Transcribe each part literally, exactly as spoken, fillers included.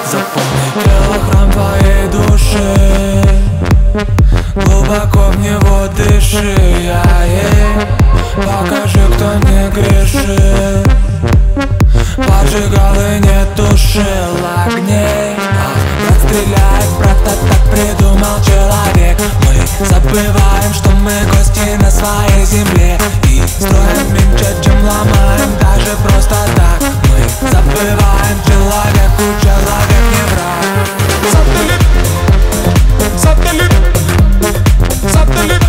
Запомни тело, храм твоей души, глубоко в него дыши, я ей покажи, кто не грешит. Поджигал и не тушил огней. Ах, брат стреляет, брат, а так придумал человек. Мы забываем, что мы гости на своей земле, и строим меньше, чем ломаем, даже просто так. Мы забываем, человеку человек не враг. Сателлит, сателлит, сателлит.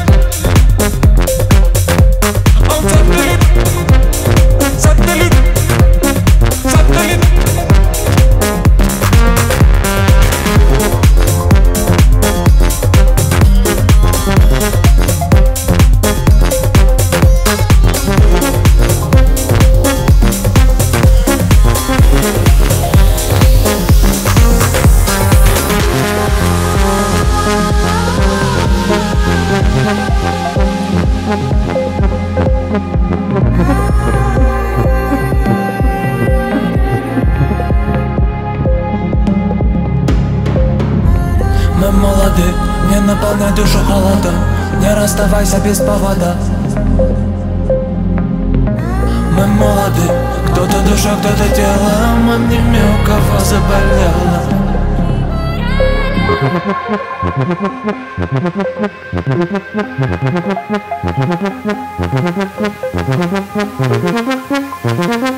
Он сателлит, сателлит, сателлит. Мы молоды, не наполняй душу холодом, не расставайся без повода. Мы молоды, кто-то душа, кто-то тело, обними, у кого заболело. Thank you.